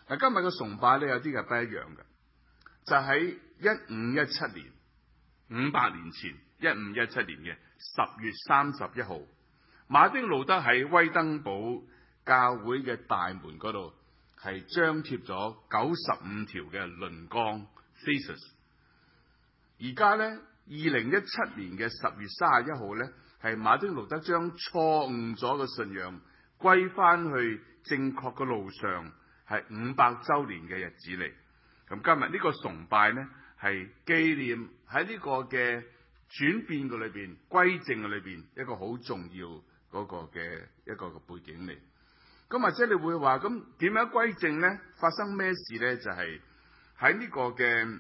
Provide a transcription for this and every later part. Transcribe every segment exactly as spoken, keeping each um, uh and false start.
嗱，今日嘅崇拜咧有啲係不一樣嘅，就喺一五一七年，五百年前，一五一七年嘅十月三十一號，馬丁路德喺威登堡教會嘅大門嗰度係張貼咗九十五條嘅論綱 thesis。而家咧，二零一七年嘅十月三十一號咧，係馬丁路德將錯誤咗嘅信仰歸翻去正確嘅路上，係五百周年嘅日子嚟。咁今日呢個崇拜呢，係紀念喺呢個嘅轉變嘅裏邊、歸正嘅裏邊一個好重要嗰個嘅一個嘅背景嚟。咁或者你會話，咁點樣歸正呢？發生咩事呢？就係喺呢個嘅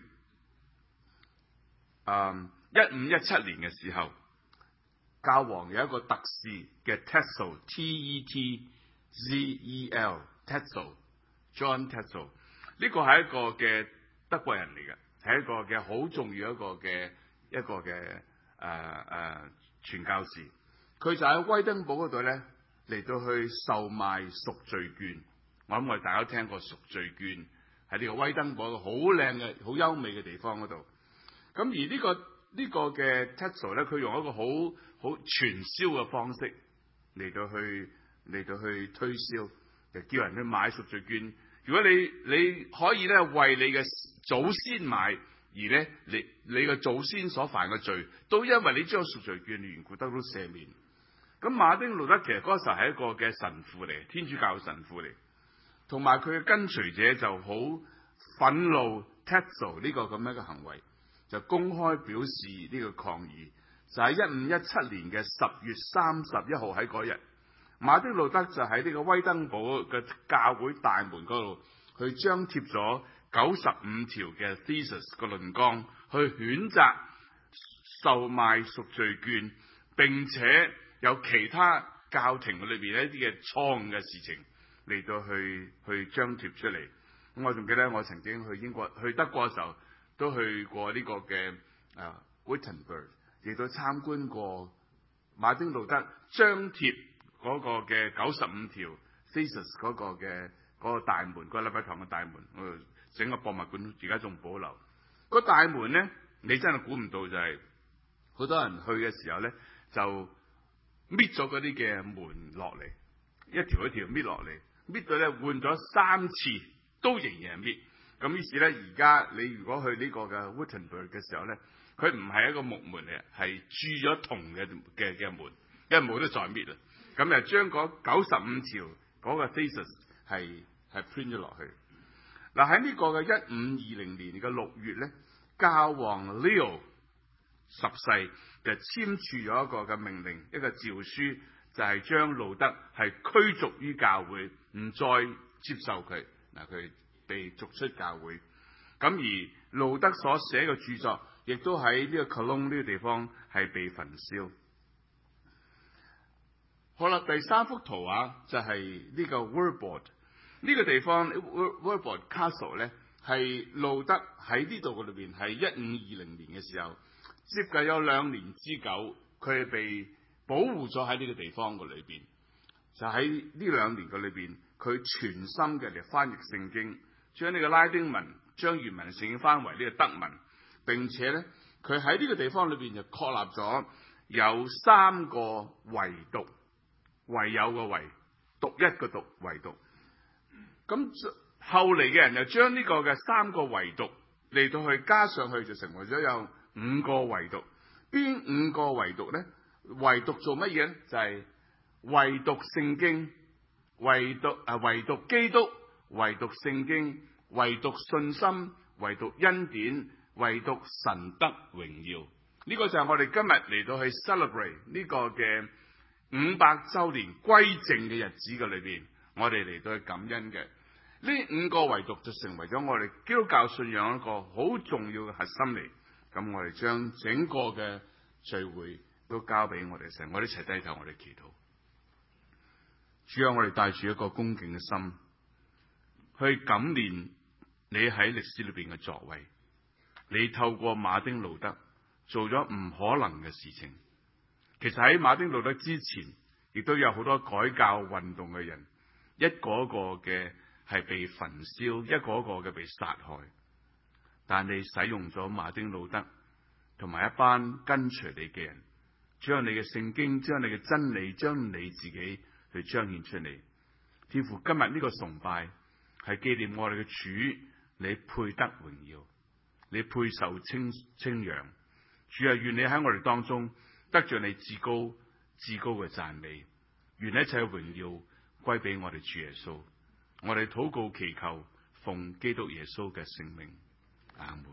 誒一五一七年嘅時候，教皇有一個特使嘅 Tetzel T E T Z E L Tetzel John Tetzel， 呢個係一個嘅德國人嚟嘅，係一個嘅好重要一個嘅一個嘅誒誒傳教士。佢就喺威登堡嗰度咧嚟到去售賣贖罪券。我諗我哋大家都聽過贖罪券，喺呢個威登堡一個好靚嘅、好優美嘅地方嗰度。咁而呢個呢個嘅 Tetzel 咧，佢用一個好好傳銷嘅方式嚟到去嚟到去推銷，就叫人去買贖罪券。如果你你可以咧為你嘅祖先買，而咧你你嘅祖先所犯嘅罪，都因為你將贖罪券嘅緣故得到赦免。咁馬丁路德其實嗰時候係一個嘅神父嚟，天主教神父嚟，同埋佢嘅跟隨者就好憤怒 Tetzel 呢個咁樣嘅行為，就公開表示呢個抗議。就喺一五一七年嘅十月三十一號喺嗰日，馬丁路德就喺呢個威登堡嘅教會大門嗰度，去張貼咗九十五條嘅 thesis 個論綱，去譴責售賣贖罪券，並且有其他教廷裏邊一啲嘅錯誤嘅事情嚟到去去張貼出嚟。咁我仲記得我曾經去英國、去德國嘅時候，都去過呢個嘅啊 Wittenberg， 亦都參觀過馬丁路德張貼嗰個嘅九十五條 thesis 嗰個嘅嗰個大門，嗰個禮拜堂嘅大門，我整個博物館而家仲保留。嗰個大門咧，你真係估唔到就係、是、好多人去嘅時候咧，就搣咗嗰啲嘅門落嚟，一條一條搣落嚟，搣到咧換咗三次都仍然係搣。咁於是咧，而家你如果去呢個嘅 Wittenberg 嘅時候咧，佢唔係一個木門嚟，係鑄咗銅嘅嘅嘅門，因為冇得再搣啦。咁就將嗰九十五條嗰個 thesis 係係 print 咗落去。嗱，喺呢個嘅一五二零年嘅六月咧，教皇 Leo 十世就簽署咗一個嘅命令，一個詔書，就係、是、將路德係驅逐於教會，唔再接受佢。嗱，佢被逐出教會。咁而路德所寫嘅著作，亦都喺呢個 Cologne 呢個地方係被焚燒。好啦，第三幅圖畫就係呢個 Wartburg 呢個地方 Wartburg Castle 咧，係路德喺呢度嘅裏邊，係一五二零年嘅時候，接近有兩年之久，佢係被保護咗喺呢個地方嘅裏邊。就喺呢兩年嘅裏邊，佢全心嘅嚟翻譯聖經，將呢個拉丁文將原文聖經翻為呢個德文，並且咧佢喺呢個地方裏邊就確立咗有三個唯獨。唯有個唯，獨一個獨，唯獨。咁後嚟嘅人就將呢個嘅三個唯獨嚟到去加上去，就成為咗有五個唯獨。邊五個唯獨咧？唯獨做乜嘢咧？就係、是、唯獨聖經、唯獨啊，唯獨基督、唯獨聖經、唯獨信心、唯獨恩典、唯獨神德榮耀。呢、這個就係我哋今日嚟到去 celebrate 呢個嘅五百周年歸正嘅日子嘅裏邊，我哋嚟到去感恩嘅呢五個唯獨就成為咗我哋基督教信仰一個好重要嘅核心嚟。咁我哋將整個嘅聚會都交俾我哋神，我哋一齊低頭，我哋祈禱。主啊，我哋帶住一個恭敬嘅心去感念你喺歷史裏邊嘅作為，你透過馬丁路德做咗唔可能嘅事情。其實喺馬丁路德之前，亦都有好多改教運動嘅人，一個一個嘅係被焚燒，一個一個嘅被殺害。但你使用咗馬丁路德同埋一班跟隨你嘅人，將你嘅聖經、將你嘅真理、將你自己去彰顯出嚟。天父，今日呢個崇拜係紀念我哋嘅主，你配得榮耀，你配受稱稱揚。主啊，願你喺我哋當中得着你至高至高嘅讚美，願一切榮耀歸俾我哋主耶穌。我哋禱告祈求，奉基督耶穌嘅聖名，阿門。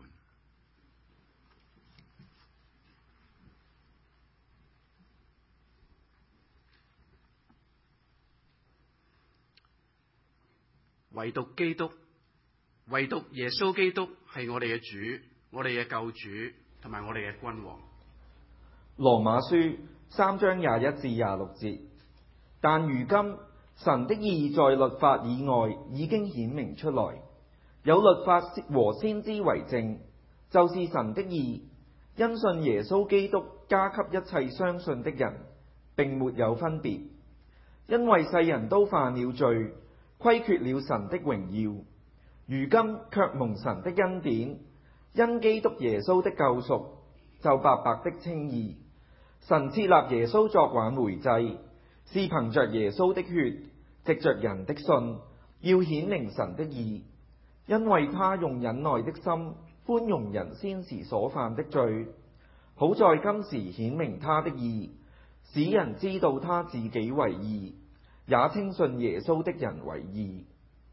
唯獨基督，唯獨耶穌基督係我哋嘅主，我哋嘅救主，同埋我哋嘅君王。 羅馬書三章廿一至廿六節。但如今神的義在律法以外已經顯明出來，有律法和先知為證，就是神的義，因信耶穌基督加給一切相信的人，並沒有分別，因為世人都犯了罪，虧缺了神的榮耀，如今卻蒙神的恩典，因基督耶穌的救贖，就白白的稱義。神設立耶穌作挽回祭，是憑着耶穌的血，藉着人的信，要顯明神的義，因為他用忍耐的心寬容人先時所犯的罪，好在今時顯明他的義，使人知道他自己為義，也稱信耶穌的人為義。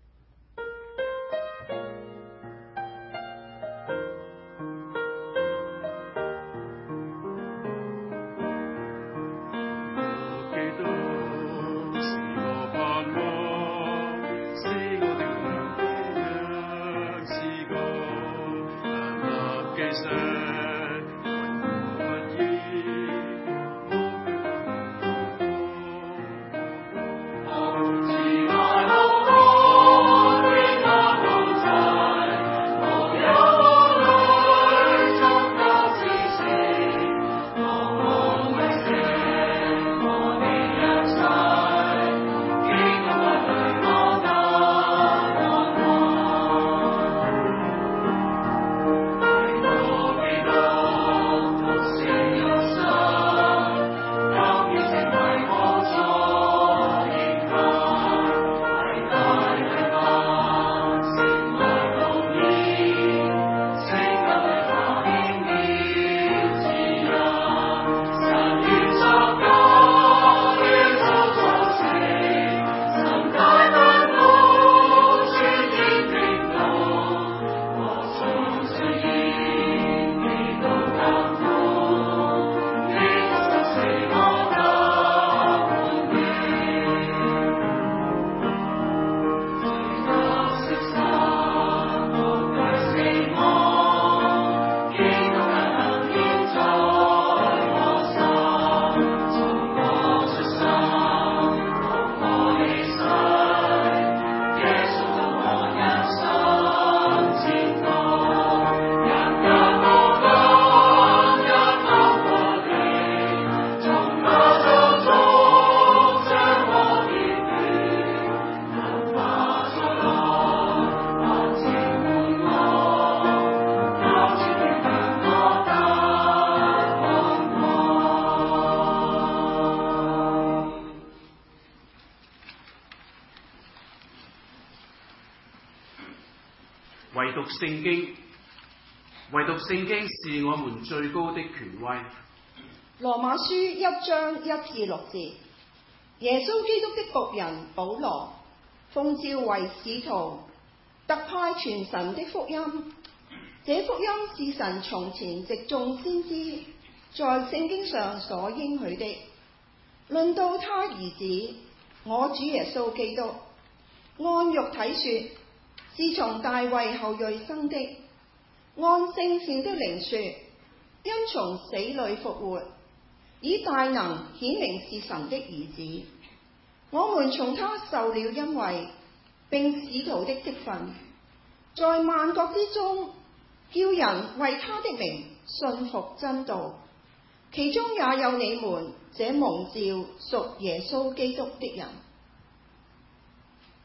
唯獨聖經，唯獨聖經是我們最高的權威。 羅馬書一章一至六節，耶穌基督的僕人保羅，奉召為使徒，特派傳神的福音。這福音是神從前藉眾先知在聖經上所應許的，論到他兒子我主耶穌基督，按肉體說，是從大衛後裔生的；按聖善的靈說，因從死裏復活，以大能顯明是神的兒子。我們從他受了恩惠，並使徒的職分，在萬國之中，叫人為他的名信服真道。其中也有你們這蒙召屬耶穌基督的人。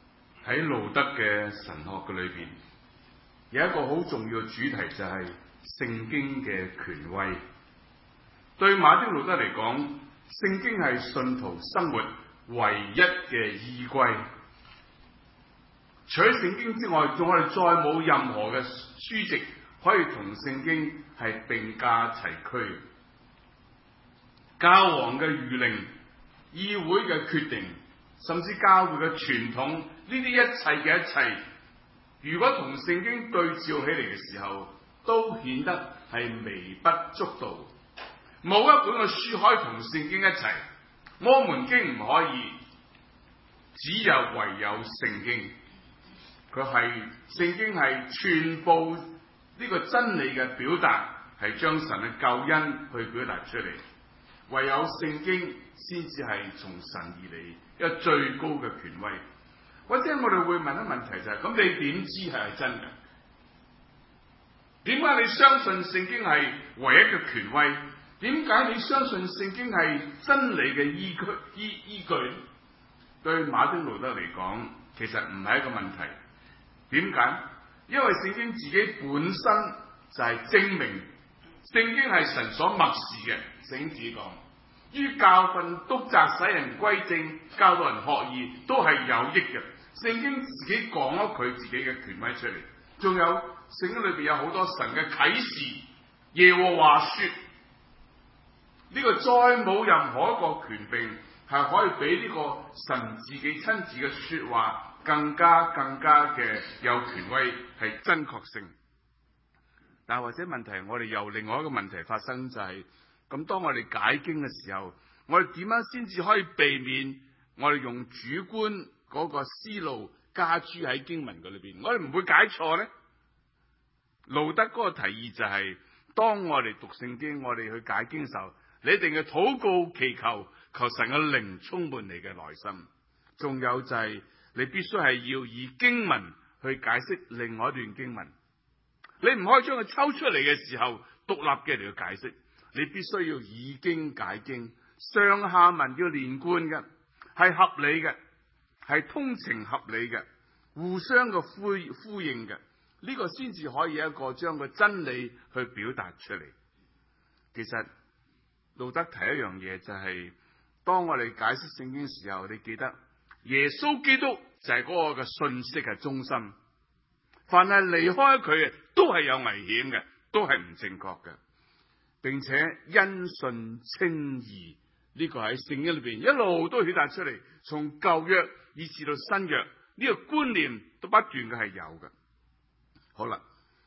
喺路德嘅神學嘅裏邊，有一個好重要嘅主題，就係聖經嘅權威。對馬丁路德嚟講，聖經係信徒生活唯一嘅依歸。除咗聖經之外，仲我哋再冇任何嘅書籍可以同聖經係並駕齊驅。教皇嘅諭令、議會嘅決定，甚至教會嘅傳統，呢啲一切嘅一切，如果同聖經對照起嚟嘅時候，都顯得係微不足道。冇一本嘅書可以同聖經一齊，摩門經唔可以，只有唯有聖經。佢係聖經係全部呢個真理嘅表達，係將神嘅救恩去表達出嚟。唯有聖經先至係從神而嚟一個最高嘅權威。或者我哋會問一個問題就係、是：咁你點知係真嘅？點解你相信聖經係唯一嘅權威？點解你相信聖經係真理嘅依據依依據？對馬丁路德嚟講，其實唔係一個問題。點解？因為聖經自己本身就係證明聖經係神所默示嘅。聖經自己講，於教訓、督責、使人歸正、教導人學義，都係有益嘅。聖經自己講咗佢自己嘅權威出嚟。仲有聖經裏邊有好多神嘅啟示，耶和華說，呢個再冇任何一個權柄係可以比呢個神自己親自嘅說話更加更加嘅有權威，係真確性。但係或者問題，我哋又另外一個問題發生，就係、是、咁當我哋解經嘅時候，我哋點樣先至可以避免我哋用主觀嗰個思路加諸喺經文嘅裏邊，我哋唔會解錯呢？路德嗰個提議就係、是、當我哋讀聖經，我哋去解經嘅時候，你一定要禱告祈求，求神嘅靈充滿你嘅內心。仲有就係、是、你必須係要以經文去解釋另外一段經文，你唔可以將佢抽出嚟嘅時候獨立嘅嚟去解釋，你必須要以經解經，上下文要連貫嘅，係合理嘅，係通情合理嘅，互相嘅呼呼應嘅，呢、這個先至可以一個將個真理去表達出嚟。其實路德提一樣嘢就係、是，當我哋解釋聖經嘅時候，你記得耶穌基督就係嗰個嘅信息嘅中心，凡係離開佢嘅都係有危險嘅，都係唔正確嘅，並且因信稱義，呢、這個喺聖經裏邊一路都表達出嚟，從舊約以至到新約，呢、這個觀念都不斷嘅係有嘅。好啦，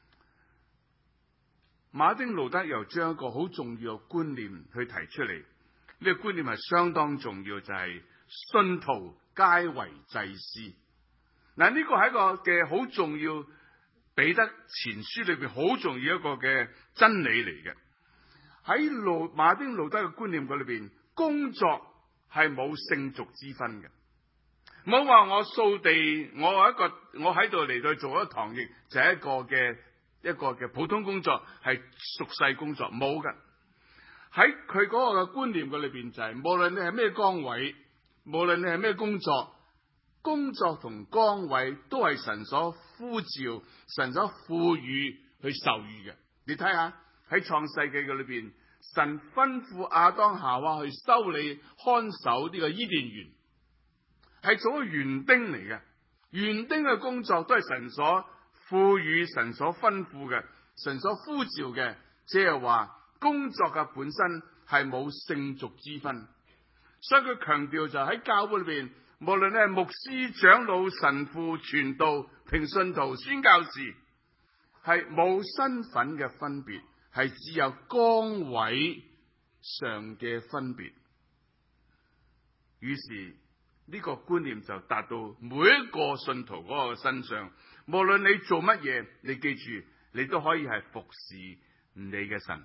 馬丁路德又將一個好重要嘅觀念去提出嚟，呢、這個觀念係相當重要，就係、是、信徒皆為祭司。嗱，呢個係一個嘅好重要，彼得前書裏邊好重要一個嘅真理嚟嘅。喺路馬丁路德嘅觀念嗰裏邊，工作係冇聖俗之分嘅。唔好話我掃地，我一個我喺度嚟到做一堂役，就係、是、一個嘅一個嘅普通工作，係屬世工作，冇嘅。喺佢嗰個嘅觀念嘅裏邊就係、是，無論你係咩崗位，無論你係咩工作，工作同崗位都係神所呼召、神所賦予去授予嘅。你睇下喺創世記嘅裏邊，神吩咐亞當夏娃去修理看守呢個伊甸園，係做個園丁嚟嘅。園丁嘅工作都係神所賦予、神所吩咐嘅、神所呼召嘅，即係話工作嘅本身係冇聖俗之分。所以佢強調就喺教會裏邊，無論你係牧師、長老、神父、傳道、平信徒、宣教士，係冇身份嘅分別，係只有崗位上嘅分別。於是呢個觀念就達到每一個信徒嗰個身上，無論你做乜嘢，你記住，你都可以係服侍你嘅神。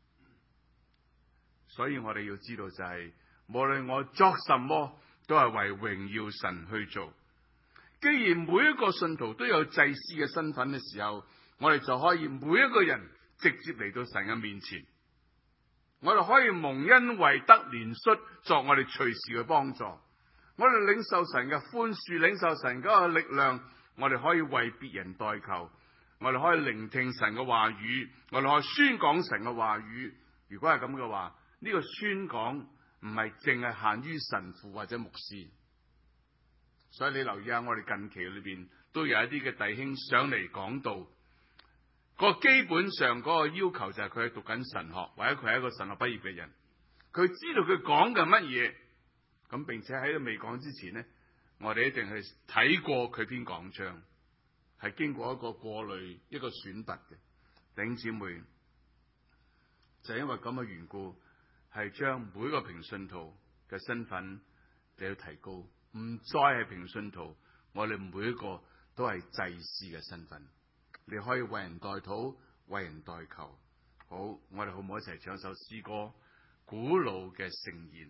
所以我哋要知道就係、是，無論我作什麼，都係為榮耀神去做。既然每一個信徒都有祭司嘅身份嘅時候，我哋就可以每一個人直接嚟到神嘅面前，我哋可以蒙恩惠得憐恤，作我哋隨時嘅幫助。 我哋領受神嘅寬恕，領受神嗰個力量，我哋可以為別人代求，我哋可以聆聽神嘅話語，我哋可以宣講神嘅話語。如果係咁嘅話，呢個宣講唔係淨係限於神父或者牧師。所以你留意下，我哋近期裏邊都有一啲嘅弟兄上嚟講道，個基本上嗰個要求就係佢係讀緊神學，或者佢係一個神學畢業嘅人，佢知道佢講嘅乜嘢，咁並且喺佢未講之前呢，我哋一定係睇過佢篇講章，係經過一個過濾、一個選拔嘅。弟兄姊妹，就係因為咁嘅緣故，係將每個平信徒嘅身份嚟到提高，唔再係平信徒，我哋每一個都係祭司嘅身份。你可以為人代禱，為人代求。好，我哋好唔好一齊唱首詩歌，古老嘅聖言。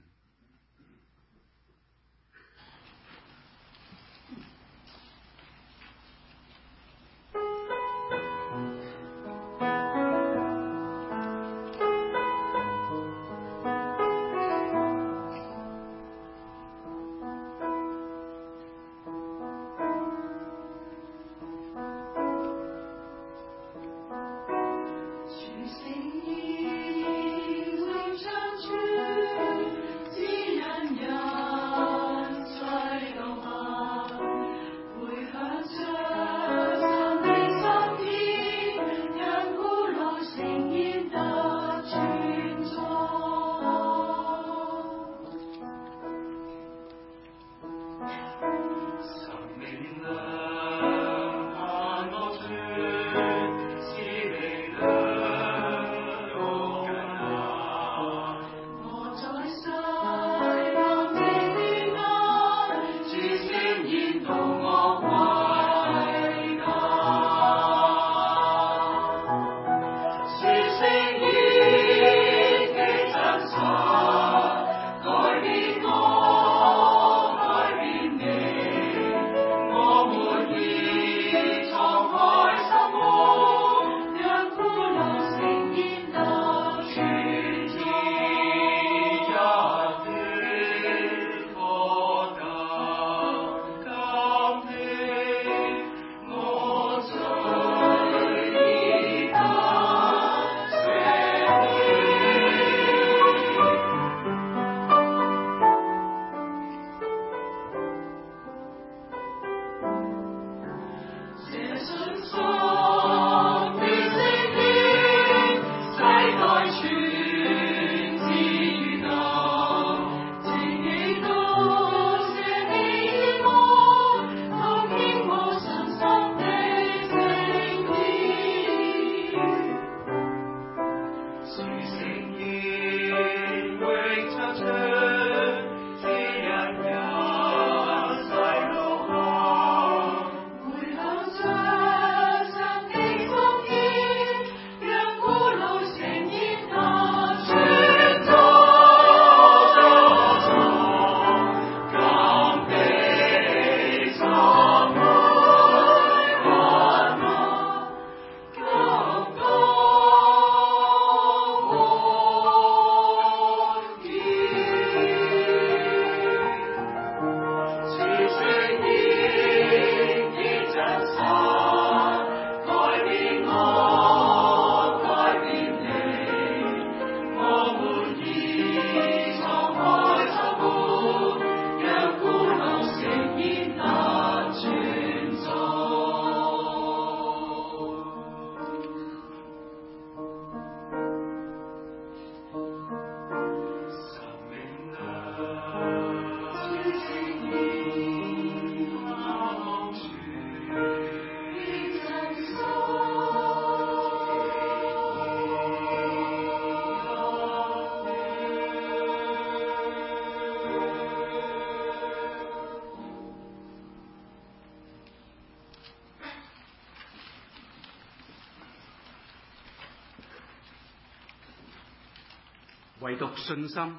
唯獨信心，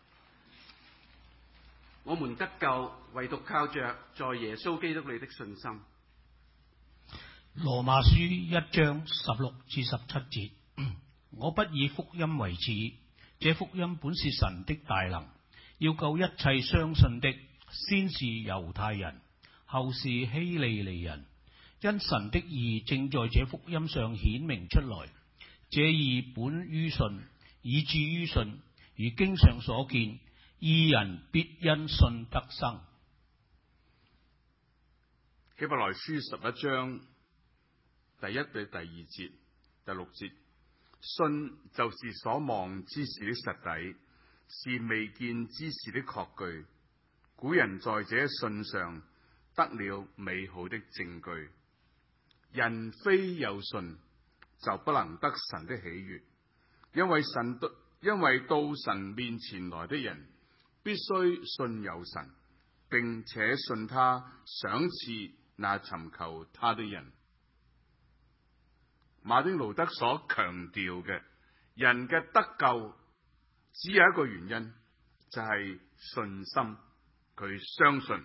我們得救，唯獨靠着在耶穌基督裏的信心。 羅馬書一章十六至十七節，我不以福音為恥，這福音本是神的大能，要救一切相信的， 先是猶太人，後是希利尼人，因神的義正在這福音上顯明出來。這義本於信，以致於信，如經上所見，義人必因信得生。 希伯來書十一章第一對第二節、第六節，信就是所望之事的實底，是未見之事的確據。古人在這信上得了美好的證據。人非有信，就不能得神的喜悅，因為神因為到神面前來的人，必須信有神，並且信他賞賜那尋求他的人。馬丁路德所強調嘅人嘅得救，只有一個原因，就係信心。佢相信，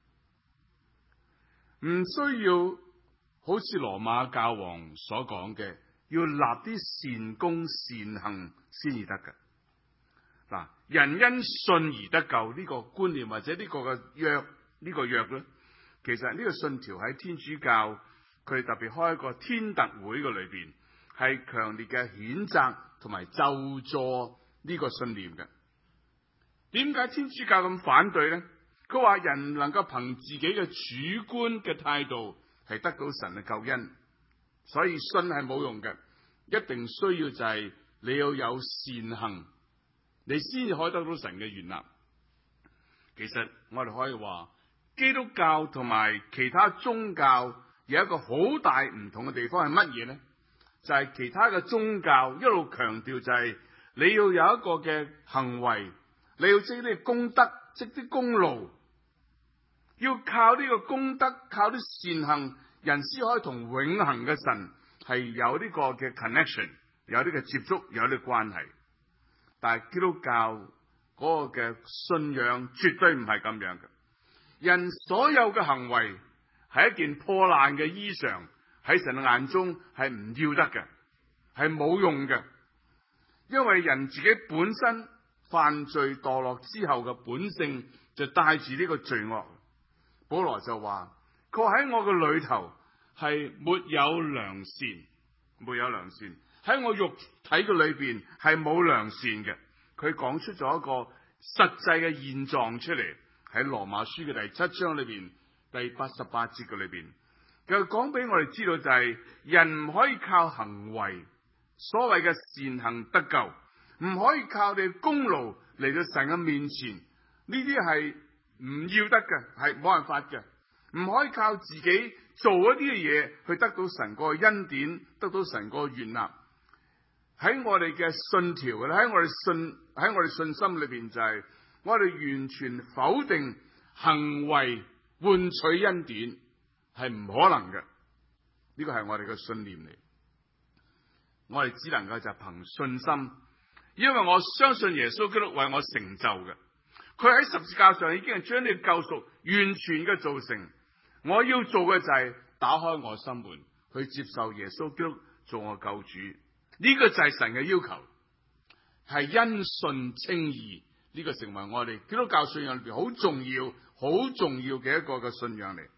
唔需要好似羅馬教皇所講嘅，要立啲善功善行先至得嘅。嗱，人因信而得救呢個觀念，或者呢個嘅約呢個約咧，其實呢個信條喺天主教佢哋特別開一個天特會嘅裏邊，係強烈嘅譴責同埋咒詛呢個信念嘅。點解天主教咁反對咧？佢話人能夠憑自己嘅主觀嘅態度係得到神嘅救恩，所以信係冇用嘅，一定需要就係你要有善行，你先至可以得到神嘅悅納。其實我哋可以話，基督教同埋其他宗教有一個好大唔同嘅地方係乜嘢呢？就係、是、其他嘅宗教一路強調就係你要有一個嘅行為，你要積啲功德，積啲功勞，要靠呢個功德，靠啲善行，人先可以同永恆嘅神係有呢個嘅 connection， 有呢個接觸，有呢個關係。但係基督教嗰個嘅信仰絕對唔係咁樣嘅。人所有嘅行為係一件破爛嘅衣裳，喺神嘅眼中係唔要得嘅，係冇用嘅。因為人自己本身犯罪墮落之後嘅本性就帶住呢個罪惡。保羅就話：佢喺我嘅裏頭係沒有良善，沒有良善喺我肉體嘅裏邊係冇良善嘅。佢講出咗一個實際嘅現狀出嚟，喺羅馬書嘅第七章裏邊第八十八節嘅裏邊，佢講俾我哋知道就係、是、人唔可以靠行為，所謂嘅善行得救，唔可以靠你嘅功勞嚟到神嘅面前，呢啲係唔要得嘅，係冇辦法嘅，唔可以靠自己做一啲嘅嘢去得到神個恩典，得到神個悅納。喺我哋嘅信條嘅咧，喺我哋信喺我哋信心裏邊就係、是、我哋完全否定行為換取恩典係唔可能嘅，呢個係我哋嘅信念嚟。我哋只能夠就憑信心，因為我相信耶穌基督為我成就嘅，佢喺十字架上已經係將呢個救贖完全嘅做成。我要做嘅就係打開我心門，去接受耶穌基督做我救主。呢個就係神嘅要求，係因信稱義，呢個成為我哋基督教信仰裏邊好重要、好重要嘅一個嘅信仰嚟。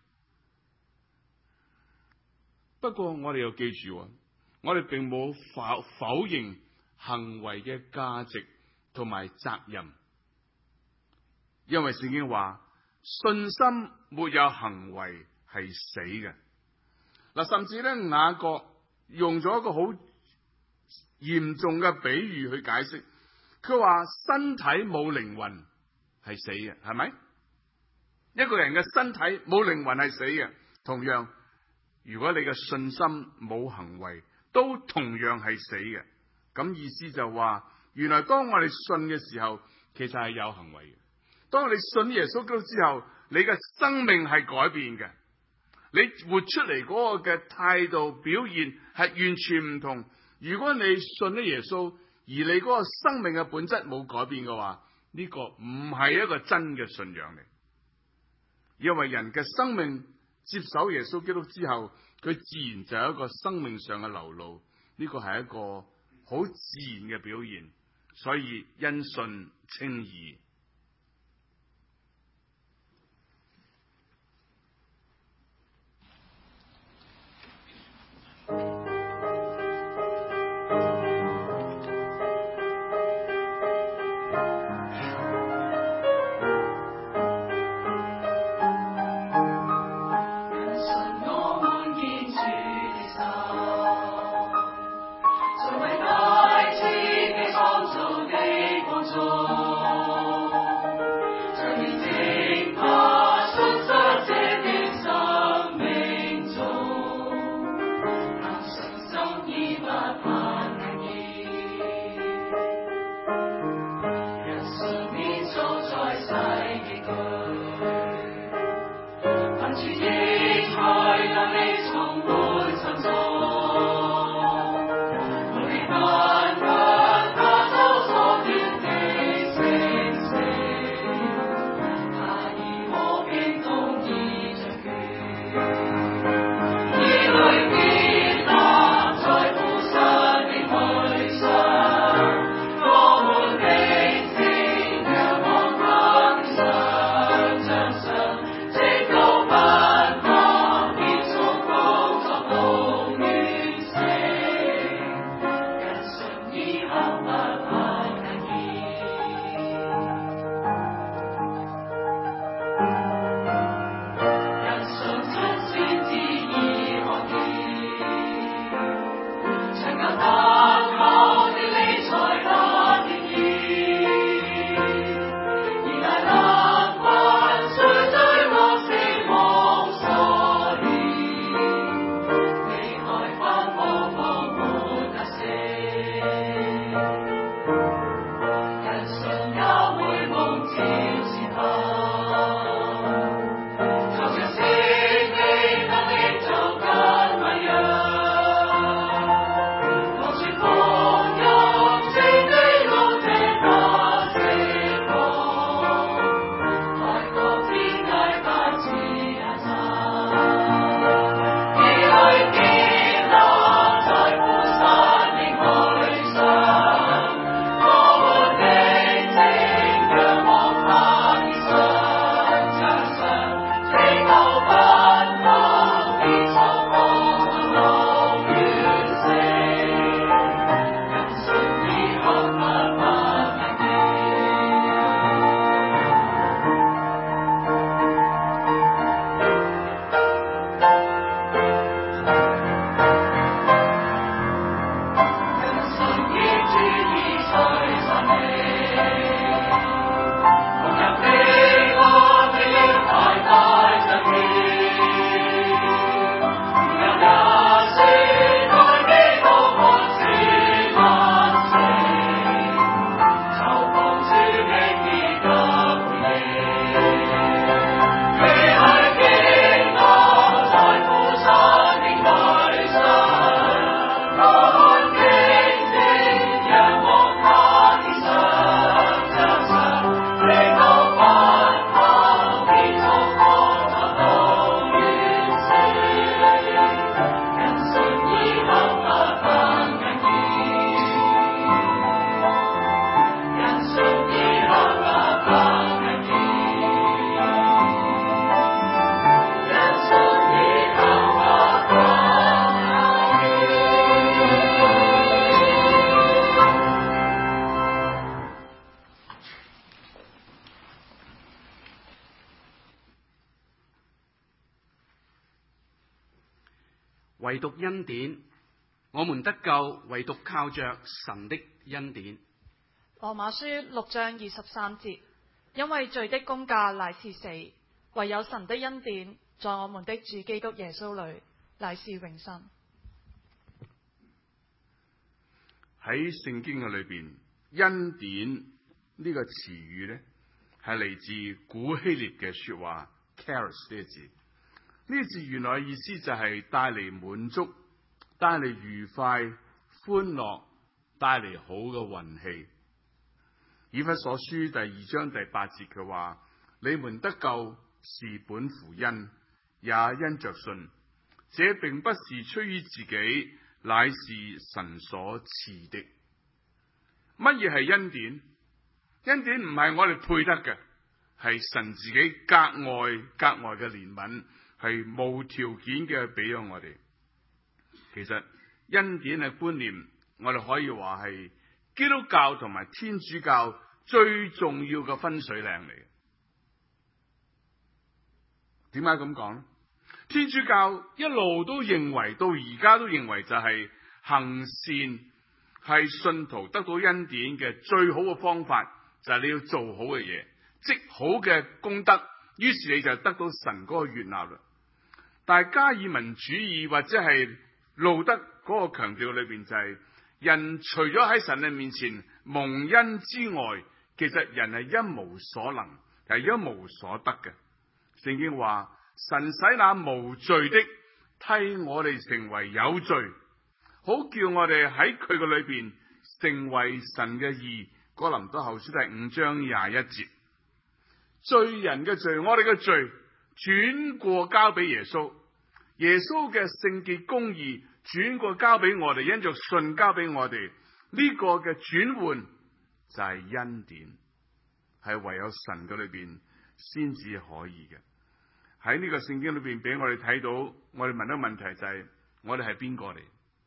不過我哋要記住，我哋並冇否否認行為嘅價值同埋責任，因為聖經話信心沒有行為係死嘅。嗱，甚至咧雅各用咗一個好嚴重嘅比喻去解釋，佢話身體冇靈魂係死嘅，係咪？一個人嘅身體冇靈魂係死嘅，同樣如果你嘅信心冇行為，都同樣係死嘅。咁意思就話，原來當我哋信嘅時候，其實係有行為嘅。當你信耶穌基督之後，你嘅生命係改變嘅，你活出嚟嗰個嘅態度表現係完全唔同。如果你信咗耶穌，而你嗰個生命嘅本質冇改變嘅話，呢個唔係一個真嘅信仰嚟。因為人嘅生命接手耶穌基督之後，佢自然就有一個生命上嘅流露，呢個係一個好自然嘅表現。所以因信稱義。 唯獨恩典，我們得救唯獨靠着神的恩典。 羅馬書六章二十三節，因為罪的工價乃是死，唯有神的恩典在我們的主基督耶穌裏乃是永生。 喺聖經嘅裏邊，恩典呢個詞語呢，係嚟自古希臘嘅說話 charis 呢個字。呢個字原來嘅意思就係帶嚟滿足、帶嚟愉快、歡樂、帶嚟好嘅運氣。以弗所書第二章第八節佢話：你們得救是本乎恩，也因着信。這並不是出於自己，乃是神所賜的。乜嘢係恩典？恩典唔係我哋配得嘅，係神自己格外格外嘅憐憫，係無條件嘅俾咗我哋。其實恩典嘅觀念，我哋可以話係基督教同埋天主教最重要嘅分水嶺嚟嘅。點解咁講呢？天主教一路都認為，到而家都認為就係行善係信徒得到恩典嘅最好嘅方法，就係你要做好嘅嘢，積好嘅功德，於是你就得到神嗰個悅納啦。但係加爾文主義或者係路德嗰個強調裏邊就係，人除咗喺神嘅面前蒙恩之外，其實人係一無所能，係一無所得嘅。聖經話：神使那無罪的替我哋成為有罪，好叫我哋喺佢嘅裏邊成為神嘅義。哥林多後書第五章廿一節，罪人嘅罪，我哋嘅罪轉過交俾耶穌，耶穌嘅聖潔公義轉過交俾我哋，因着信交俾我哋，呢、這個嘅轉換就係恩典，係唯有神嘅裏邊先至可以嘅。喺呢個聖經裏邊俾我哋睇到，我哋問一個問題就係、是：我哋係邊個嚟？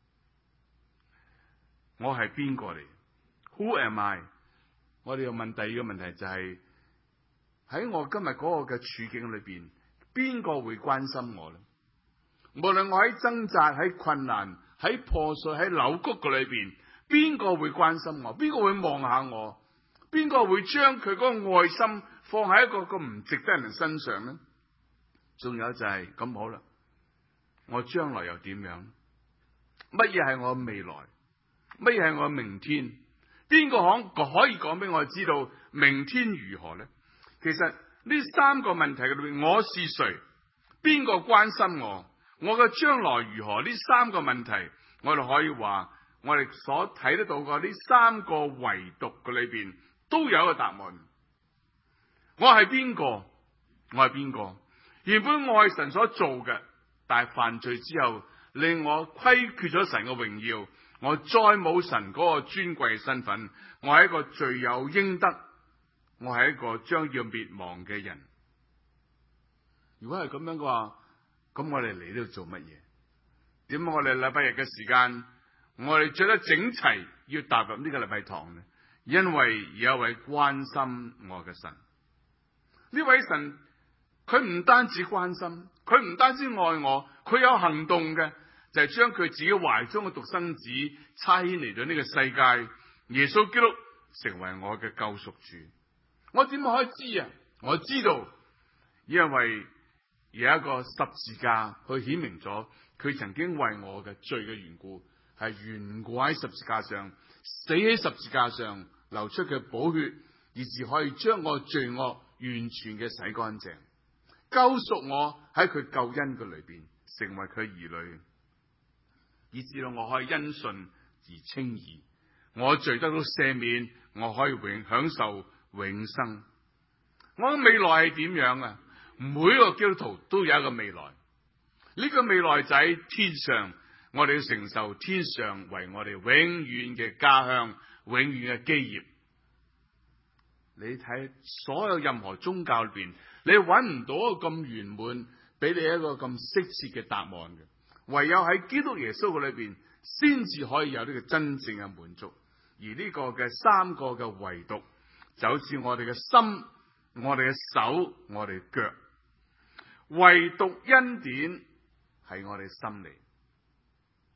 我係邊個嚟 ？Who am I？ 我哋又問第二個問題就係、是：喺我今日嗰個嘅處境裏邊，邊個會關心我咧？無論我喺掙扎、喺困難、喺破碎、喺扭曲嘅裏邊，邊個會關心我？邊個會望下我？邊個會將佢嗰個愛心放喺一個咁唔值得人身上咧？仲有就係、是、咁好啦，我將來又點樣？乜嘢係我未來？乜嘢係我明天？邊個可可以講俾我知道明天如何呢？其實呢三個問題嘅裏面，我是誰？邊個關心我？我嘅將來如何？呢三個問題，我哋可以話，我哋所睇得到嘅呢三個維度嘅裏邊，都有一個答案。我係邊個？我係邊個？原本我係神所做嘅，但係犯罪之後，令我虧缺咗神嘅榮耀，我再冇神嗰個尊貴嘅身份，我係一個罪有應得，我係一個將要滅亡嘅人。如果係咁樣嘅話，咁我哋嚟呢度做乜嘢？點解我哋禮拜日嘅時間，我哋着得整齊，要踏入呢個禮拜堂呢？因為有一位關心我嘅神，呢位神。佢唔單止關心，佢唔單止愛我，佢有行動嘅，就係、是、將佢自己懷中嘅獨生子差遣嚟咗呢個世界，耶穌基督成為我嘅救贖主。我點可以知啊？我知道，因為有一個十字架去顯明咗，佢曾經為我嘅罪嘅緣故，係懸掛喺十字架上，死喺十字架上，流出嘅寶血，以至可以將我罪惡完全嘅洗乾淨。救贖我喺佢救恩嘅裏邊，成為佢兒女，以至到我可以因信而稱義，我罪得到赦免，我可以永享受永生。我嘅未來係點樣啊？每一個基督徒都有一個未來，呢、這個未來就喺天上，我哋要承受天上為我哋永遠嘅家鄉，永遠嘅基業。你睇所有任何宗教裏邊，你揾唔到一個咁圓滿，俾你一個咁適切嘅答案嘅。唯有喺基督耶穌嘅裏邊，先至可以有呢個真正嘅滿足。而呢個嘅三個嘅維度，就好似我哋嘅心、我哋嘅手、我哋嘅腳。唯獨恩典係我哋心嚟，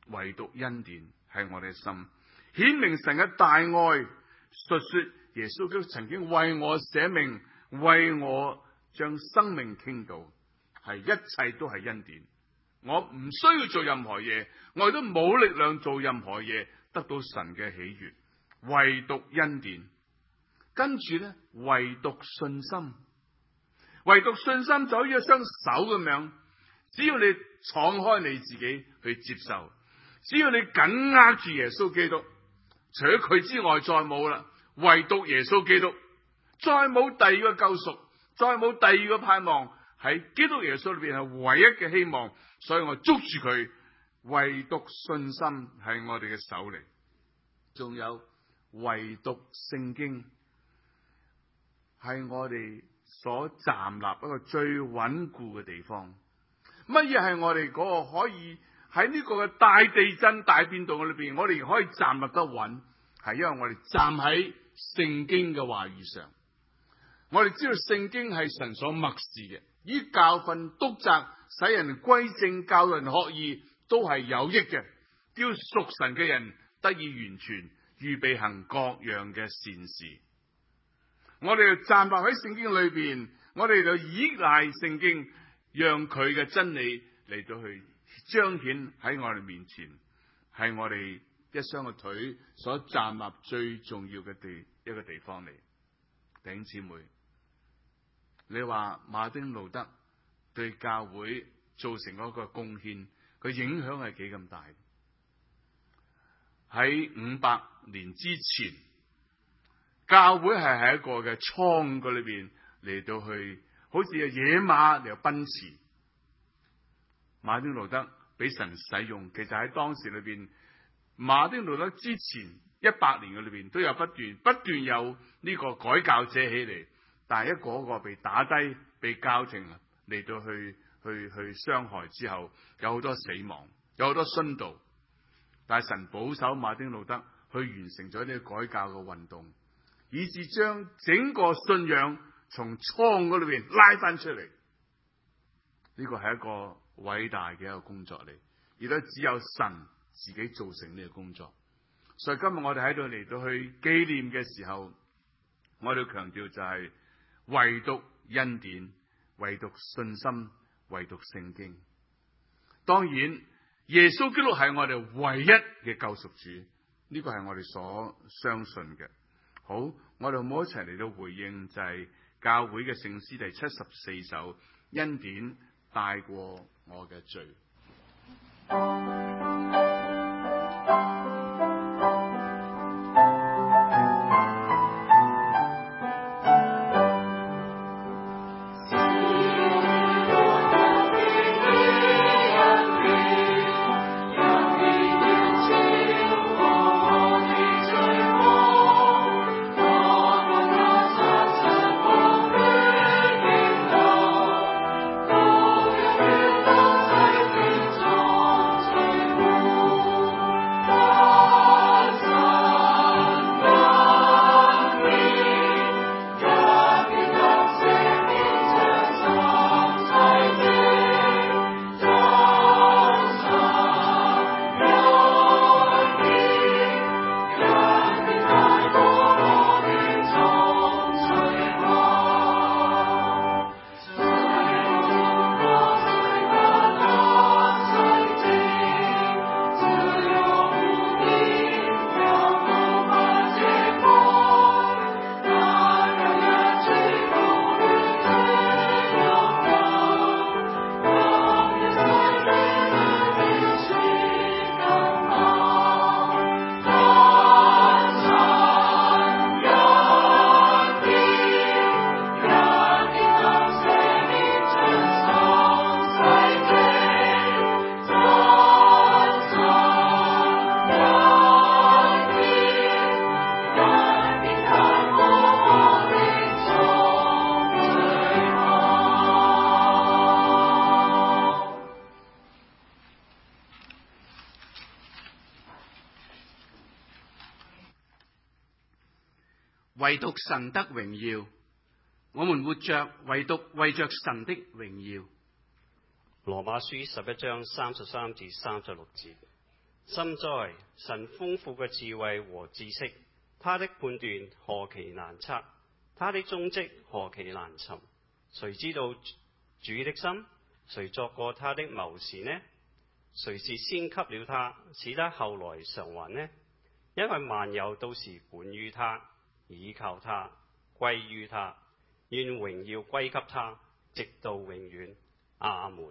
唯獨恩典係我哋嘅心，顯明神嘅大愛，述說耶穌基督曾經為我捨命，為我將生命傾倒，係一切都係恩典。我唔需要做任何嘢，我亦都冇力量做任何嘢得到神嘅喜悅，唯獨恩典。跟住咧，唯獨信心，唯獨信心就好似一雙手咁樣，只要你敞開你自己去接受，只要你緊握住耶穌基督，除咗佢之外再冇啦，唯獨耶穌基督，再冇第二個救贖，再冇第二個盼望，喺基督耶穌裏邊係唯一嘅希望。所以我捉住佢，唯獨信心係我哋嘅手嚟。仲有唯獨聖經係我哋所站立一個最穩固嘅地方。乜嘢係我哋嗰個可以喺呢個嘅大地震大變動裏邊，我哋可以站立得穩，係因為我哋站喺聖經嘅話語上。我哋知道聖經係神所默示嘅，以教訓、督責、使人歸正、教人學義，都係有益嘅，叫屬神嘅人得以完全，預備行各樣嘅善事。我哋就站立喺聖經裏邊，我哋就依賴聖經，讓佢嘅真理嚟到去彰顯喺我哋面前，係我哋一雙嘅腿所站立最重要嘅地一個地方嚟。弟兄姊妹，你話馬丁路德對教會造成嗰個貢獻，佢影響係幾咁大？喺五百年之前，教會係喺一個嘅倉嗰裏邊嚟到去，好似野馬嚟到奔馳。馬丁路德俾神使用，其實喺當時裏邊，馬丁路德之前一百年嘅裏邊都有不斷不斷有呢個改教者起嚟，但係一個一個被打低、被教廷嚟到去去去傷害之後，有好多死亡，有好多殉道。但係神保守馬丁路德去完成咗呢個改教嘅運動，以致將整個信仰從倉嗰裏邊拉翻出嚟。呢個係一個偉大嘅一個工作嚟，亦都只有神自己做成呢個工作。所以今日我哋喺度嚟到去紀念嘅時候，我哋強調就係唯獨恩典，唯獨信心，唯獨聖經。當然耶穌基督係我哋唯一嘅救贖主，呢個係我哋所相信嘅。好，我哋冇一齊嚟到回應，就係教會嘅聖詩第七十四首，恩典大過我嘅罪。 唯獨神得榮耀，我們活着唯獨為着神的榮耀。 羅馬書十一章三十三至三十六節。 深哉！神豐富嘅智慧和知識，他的判斷何其難測，他的蹤跡何其難尋。誰知道主的心？誰作過他的謀士呢？誰是先給了他，使他後來償還呢？因為萬有都是本於他，倚靠他，歸於他，願榮耀歸給他，直到永遠。阿門。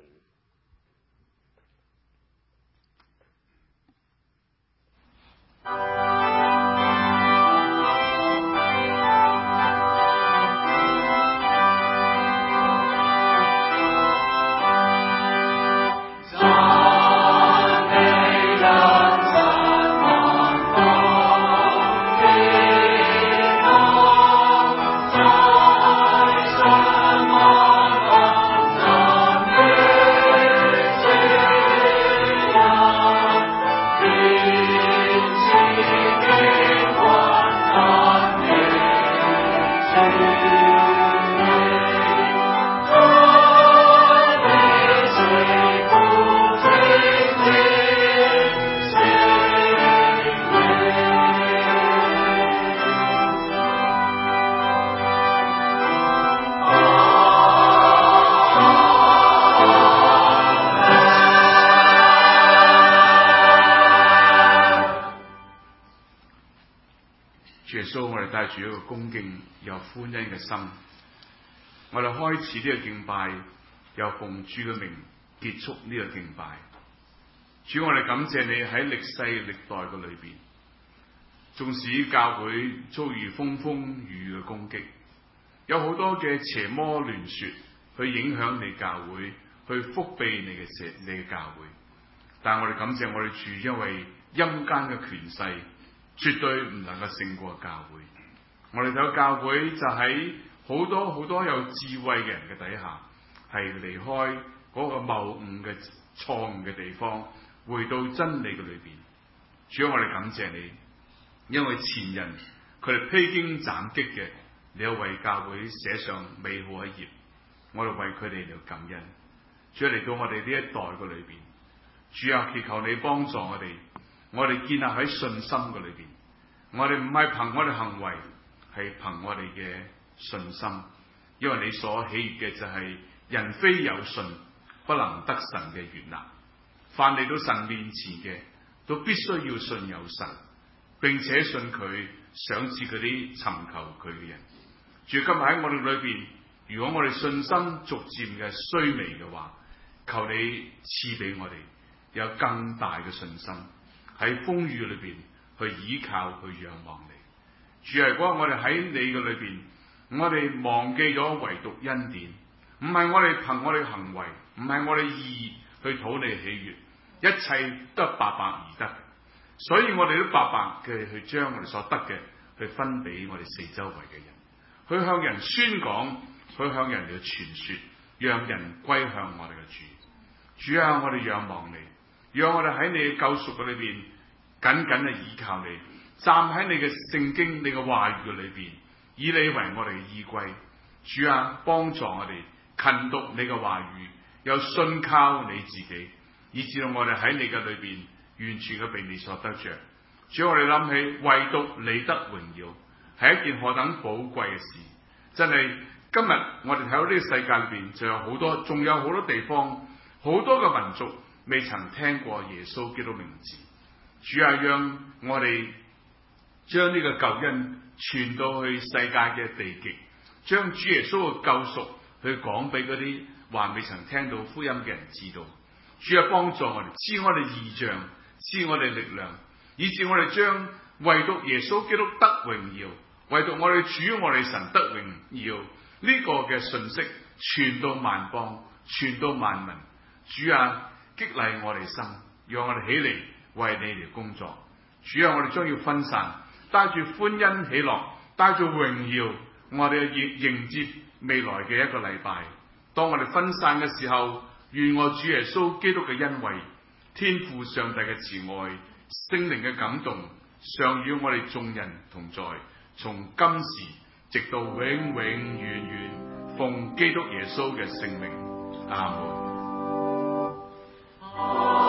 帶住一個恭敬又歡欣嘅心，我哋開始呢個敬拜，又奉主嘅名結束呢個敬拜。主，我哋感謝你喺歷世歷代嘅裏邊，縱使教會遭遇風風雨雨嘅攻擊，有好多嘅邪魔亂說去影響你教會，去覆庇你嘅社你嘅教會，但係我哋感謝我哋主，因為陰間嘅權勢絕對唔能夠勝過教會。我哋睇到教會就喺好多好多有智慧嘅人嘅底下，係離開嗰個謬誤嘅錯誤嘅地方，回到真理嘅裏邊。主，我哋感謝你，因為前人佢哋披荊斬棘嘅，你有為教會寫上美好一頁，我哋為佢哋嚟感恩。主，嚟到我哋呢一代嘅裏邊，主啊，祈求你幫助我哋，我哋建立喺信心嘅裏邊，我哋唔係憑我哋行為，係憑我哋嘅信心，因為你所喜悅嘅就係人非有信不能得神嘅悅納。凡嚟到神面前嘅，都必須要信有神，並且信佢賞賜嗰啲尋求佢嘅人。主，今日喺我哋裏邊，如果我哋信心逐漸嘅衰微嘅話，求你賜俾我哋有更大嘅信心，喺風雨裏邊去依靠去仰望你。主，如果我哋喺你嘅裏邊，我哋忘記咗唯獨恩典，唔係我哋憑我哋行為，唔係我哋義去討你喜悅，一切都係白白而得，所以我哋都白白嘅去將我哋所得嘅去分俾我哋四周圍嘅人，去向人宣講，去向人哋去傳說，讓人歸向我哋嘅主。主啊，我哋仰望你，讓我哋喺你嘅救贖嘅裏邊緊緊嘅依靠你，站喺你嘅聖經、你嘅話語嘅裏邊，以你為我哋嘅依歸。主啊，幫助我哋勤讀你嘅話語，又信靠你自己，以至到我哋喺你嘅裏邊完全嘅被你所得着。主，我哋諗起唯獨你得榮耀，係一件何等寶貴嘅事。真係今日我哋睇到呢個世界裏邊，就有好多，仲有好多地方，好多嘅民族未曾聽過耶穌基督名字。主啊，讓我哋將呢個救恩傳到去世界嘅地極，將主耶穌嘅救贖去講俾嗰啲還未曾聽到福音嘅人知道。主啊，幫助我哋，賜我哋異象，賜我哋力量，以致我哋將唯獨耶穌基督得榮耀，唯獨我哋主我哋神得榮耀呢個嘅信息傳到萬邦，傳到萬民。主啊，激勵我哋心，讓我哋起嚟為你嚟工作。主啊，我哋將要分散，帶住歡欣喜樂，帶住榮耀，我哋迎迎接未來嘅一個禮拜。當我哋分散嘅時候，願我主耶穌基督嘅恩惠、天父上帝嘅慈愛、聖靈嘅感動，常與我哋眾人同在，從今時直到永永遠遠，奉基督耶穌嘅聖名，阿門。